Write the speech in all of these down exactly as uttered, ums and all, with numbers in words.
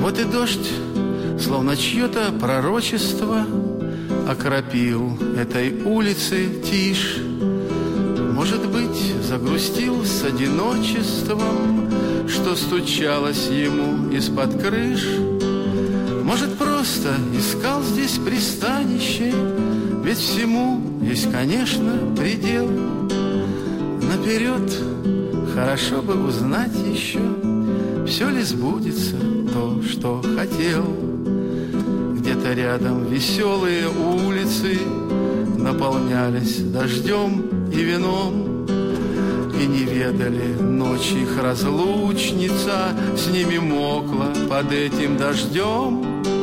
Вот и дождь, словно чье-то пророчество, окропил этой улицы тишь. Может быть, загрустил с одиночеством, что стучалось ему из-под крыш. Может, просто искал здесь пристанище, ведь всему есть, конечно, предел. Наперед хорошо бы узнать еще, все ли сбудется то, что хотел. Где-то рядом веселые улицы наполнялись дождем и вином, и не ведали ночи их разлучница с ними мокла под этим дождем.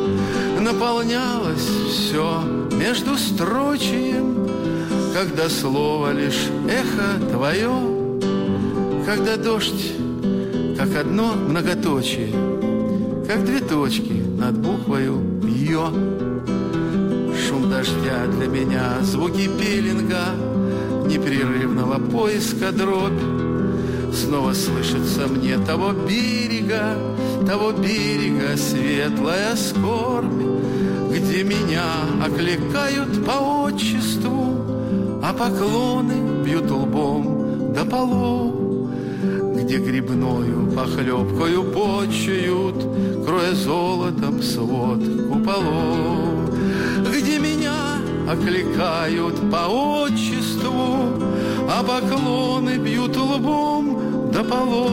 Наполнялось все между строчием, когда слово лишь эхо твое, когда дождь, как одно многоточие, как две точки над буквою «ё». Шум дождя для меня, звуки пилинга, непрерывного поиска дробь. Снова слышится мне того берега, того берега светлая скорбь, где меня окликают по отчеству, а поклоны бьют лбом до полов, где грибною похлебкою почуют, кроя золотом свод куполов, где меня окликают по отчеству, а поклоны бьют лбом до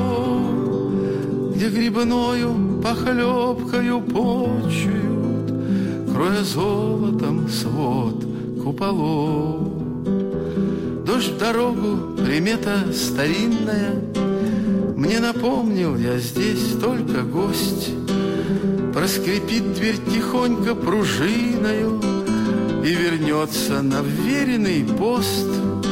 полов, где грибною похлебкою почуют, кроя золотом свод куполов. Дождь в дорогу, примета старинная, мне напомнил, я здесь только гость. Проскрипит дверь тихонько пружиною и вернется на вверенный пост.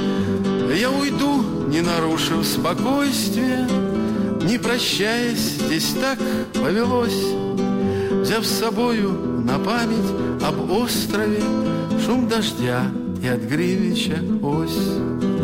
Я уйду, не нарушив спокойствия, не прощаясь, здесь так повелось, взяв с собою на память об острове шум дождя и от Гринвича ось.